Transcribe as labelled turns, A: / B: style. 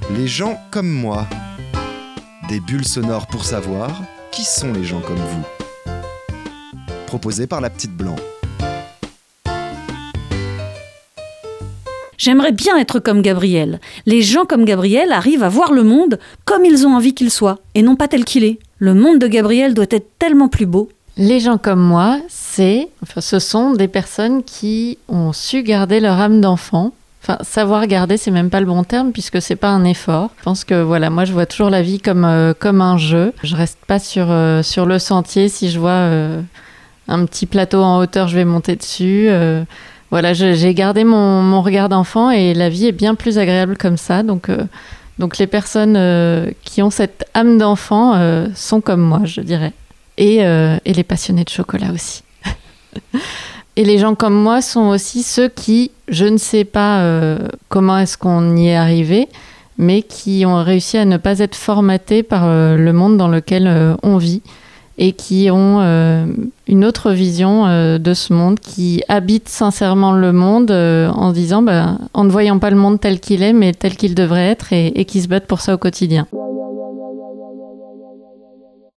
A: Les gens comme moi. Des bulles sonores pour savoir qui sont les gens comme vous. Proposé par la petite Blanc.
B: J'aimerais bien être comme Gabriel. Les gens comme Gabriel arrivent à voir le monde comme ils ont envie qu'il soit, et non pas tel qu'il est. Le monde de Gabriel doit être tellement plus beau.
C: Les gens comme moi, ce sont des personnes qui ont su garder leur âme d'enfant. Enfin, savoir garder, c'est même pas le bon terme puisque c'est pas un effort. Je pense que moi je vois toujours la vie comme un jeu. Je reste pas sur le sentier. Si je vois un petit plateau en hauteur, je vais monter dessus. J'ai gardé mon regard d'enfant et la vie est bien plus agréable comme ça. Donc les personnes qui ont cette âme d'enfant sont comme moi, je dirais. Et les passionnés de chocolat aussi. Et les gens comme moi sont aussi ceux qui, je ne sais pas comment est-ce qu'on y est arrivé, mais qui ont réussi à ne pas être formatés par le monde dans lequel on vit et qui ont une autre vision de ce monde, qui habitent sincèrement le monde en disant, en ne voyant pas le monde tel qu'il est, mais tel qu'il devrait être et qui se battent pour ça au quotidien.